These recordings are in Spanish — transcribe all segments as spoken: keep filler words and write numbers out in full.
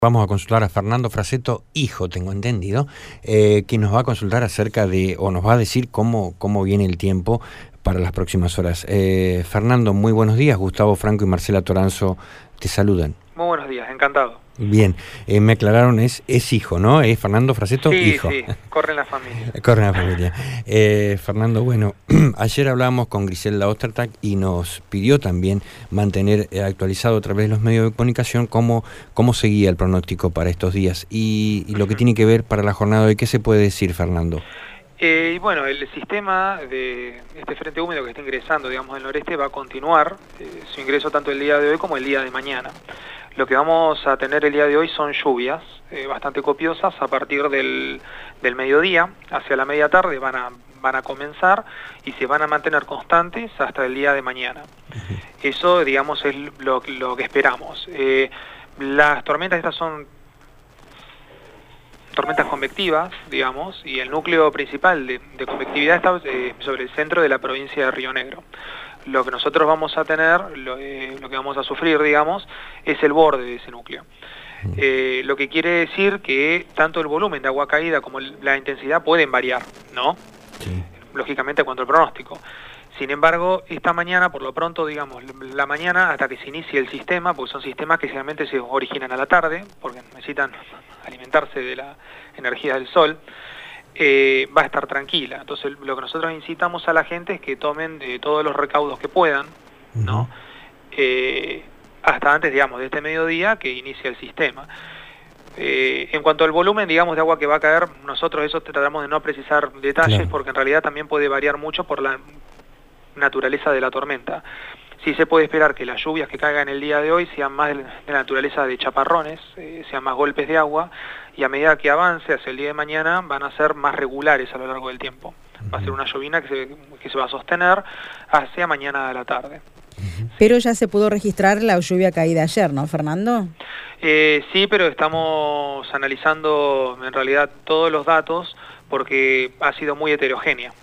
Vamos a consultar a Fernando Fraseto, hijo, tengo entendido, eh, que nos va a consultar acerca de, o nos va a decir cómo, cómo viene el tiempo para las próximas horas. Eh, Fernando, muy buenos días. Gustavo Franco y Marcela Toranzo te saludan. Muy buenos días, encantado. Bien, eh, me aclararon, es, es hijo, ¿no? Es Fernando Fraseto, sí, hijo. Sí, sí, corre en la familia. Corre en la familia. Eh, Fernando, bueno, ayer hablábamos con Griselda Ostertag y nos pidió también mantener actualizado a través de los medios de comunicación cómo, cómo seguía el pronóstico para estos días y, y lo que tiene que ver para la jornada de hoy. ¿Qué se puede decir, Fernando? Eh, y bueno, el sistema de este frente húmedo que está ingresando, digamos, del noreste va a continuar eh, su ingreso tanto el día de hoy como el día de mañana. Lo que vamos a tener el día de hoy son lluvias eh, bastante copiosas a partir del, del mediodía, hacia la media tarde van a, van a comenzar y se van a mantener constantes hasta el día de mañana. Uh-huh. Eso, digamos, es lo, lo que esperamos. Eh, las tormentas estas son tormentas convectivas, digamos, y el núcleo principal de, de convectividad está eh, sobre el centro de la provincia de Río Negro. Lo que nosotros vamos a tener, lo, eh, lo que vamos a sufrir, digamos, es el borde de ese núcleo. Eh, lo que quiere decir que tanto el volumen de agua caída como la intensidad pueden variar, ¿no? Sí. Lógicamente, cuanto al pronóstico. Sin embargo, esta mañana, por lo pronto, digamos, la mañana hasta que se inicie el sistema, porque son sistemas que generalmente se originan a la tarde, porque necesitan alimentarse de la energía del sol, eh, va a estar tranquila. Entonces, lo que nosotros incitamos a la gente es que tomen de todos los recaudos que puedan, ¿no? Uh-huh. eh, hasta antes, digamos, de este mediodía que inicia el sistema. Eh, en cuanto al volumen, digamos, de agua que va a caer, nosotros eso tratamos de no precisar detalles, claro, porque en realidad también puede variar mucho por la naturaleza de la tormenta. Sí se puede esperar que las lluvias que caigan el día de hoy sean más de la naturaleza de chaparrones, eh, sean más golpes de agua, y a medida que avance hacia el día de mañana van a ser más regulares a lo largo del tiempo. Va a ser una llovina que se, que se va a sostener hacia mañana de la tarde. Pero ya se pudo registrar la lluvia caída ayer, ¿no, Fernando? Eh, sí, pero estamos analizando en realidad todos los datos porque ha sido muy heterogénea.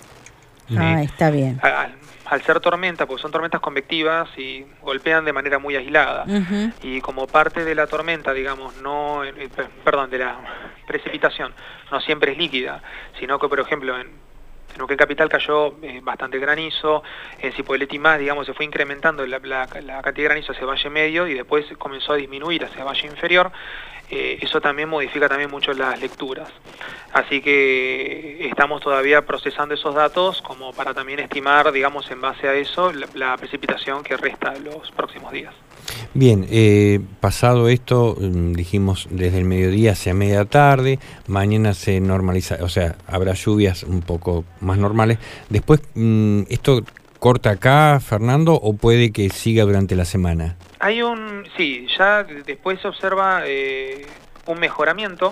Ah, ¿sí? Está bien. Al, al ser tormenta, porque son tormentas convectivas y golpean de manera muy aislada. Uh-huh. Y como parte de la tormenta, digamos, no, eh, perdón, de la precipitación, no siempre es líquida, sino que, por ejemplo, en, en Neuquén Capital cayó eh, bastante granizo, en Cipolletti más, digamos, se fue incrementando la, la, la cantidad de granizo hacia Valle Medio y después comenzó a disminuir hacia Valle Inferior. Eh, eso también modifica también mucho las lecturas. Así que estamos todavía procesando esos datos como para también estimar, digamos, en base a eso, la, la precipitación que resta los próximos días. Bien, eh, pasado esto, dijimos desde el mediodía hacia media tarde, mañana se normaliza, o sea, habrá lluvias un poco más normales. Después, ¿esto corta acá, Fernando, o puede que siga durante la semana? Hay un, sí, ya después se observa eh, un mejoramiento,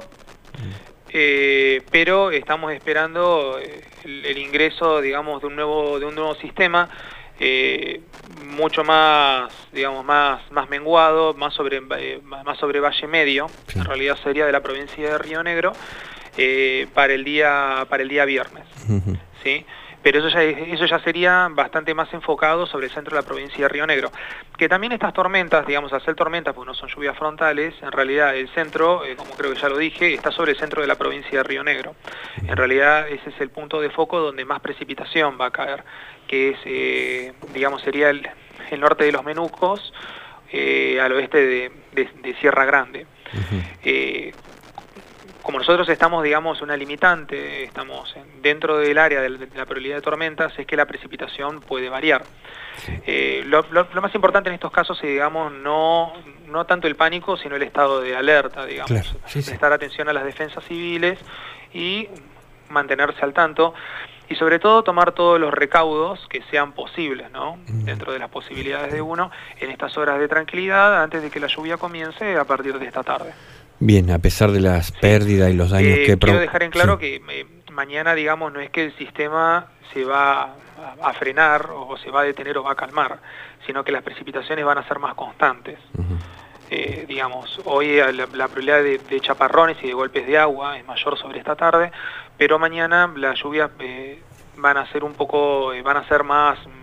eh, pero estamos esperando el, el ingreso, digamos, de un nuevo, de un nuevo sistema, eh, mucho más, digamos, más, más menguado, más sobre, eh, más sobre Valle Medio, sí. En realidad sería de la provincia de Río Negro, eh, para el día, para el día viernes, uh-huh. ¿Sí? Pero eso ya, eso ya sería bastante más enfocado sobre el centro de la provincia de Río Negro. Que también estas tormentas, digamos, al ser tormentas, porque no son lluvias frontales, en realidad el centro, eh, como creo que ya lo dije, está sobre el centro de la provincia de Río Negro. En realidad ese es el punto de foco donde más precipitación va a caer, que es, eh, digamos, sería el, el norte de los Menucos, eh, al oeste de, de, de Sierra Grande. Uh-huh. eh, Como nosotros estamos, digamos, una limitante, estamos en, dentro del área de la probabilidad de tormentas, es que la precipitación puede variar. Sí. Eh, lo, lo, lo más importante en estos casos es, digamos, no, no tanto el pánico, sino el estado de alerta, digamos. Claro. Sí, sí. Prestar atención a las defensas civiles y mantenerse al tanto. Y sobre todo tomar todos los recaudos que sean posibles, ¿no? Mm. Dentro de las posibilidades de uno, en estas horas de tranquilidad, antes de que la lluvia comience a partir de esta tarde. Bien, a pesar de las sí. pérdidas y los daños eh, que... Quiero dejar en claro sí. que eh, mañana, digamos, no es que el sistema se va a, a frenar o se va a detener o va a calmar, sino que las precipitaciones van a ser más constantes. Uh-huh. eh, digamos, hoy la, la probabilidad de, de chaparrones y de golpes de agua es mayor sobre esta tarde, pero mañana las lluvias eh, van a ser un poco, eh, van a ser más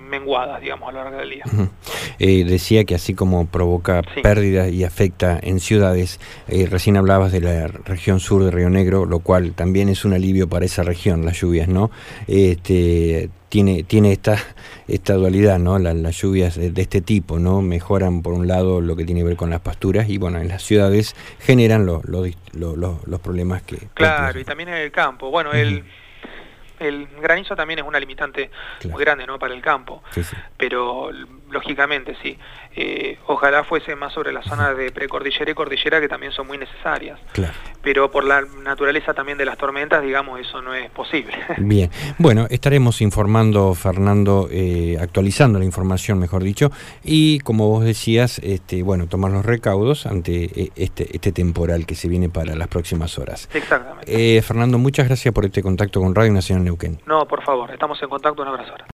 menguadas, digamos, a lo largo del día. Uh-huh. eh, decía que así como provoca sí. pérdidas y afecta en ciudades, eh, recién hablabas de la región sur de Río Negro, lo cual también es un alivio para esa región, las lluvias, ¿no? Este, tiene tiene esta esta dualidad, ¿no? La, las lluvias de, de este tipo, ¿no? Mejoran por un lado lo que tiene que ver con las pasturas y bueno, en las ciudades generan lo, lo, lo, lo, los problemas que... Claro, que y también en el campo. Bueno, uh-huh. el... El granizo también es una limitante claro. muy grande, ¿no?, para el campo, sí, sí. pero lógicamente sí. Eh, ojalá fuese más sobre las zonas de precordillera y cordillera, que también son muy necesarias. Claro. Pero por la naturaleza también de las tormentas, digamos, eso no es posible. Bien, bueno, estaremos informando, Fernando, eh, actualizando la información, mejor dicho, y como vos decías, este, bueno, tomar los recaudos ante este, este temporal que se viene para las próximas horas. Exactamente. Eh, Fernando, muchas gracias por este contacto con Radio Nacional Neuquén. No, por favor, estamos en contacto, un abrazo.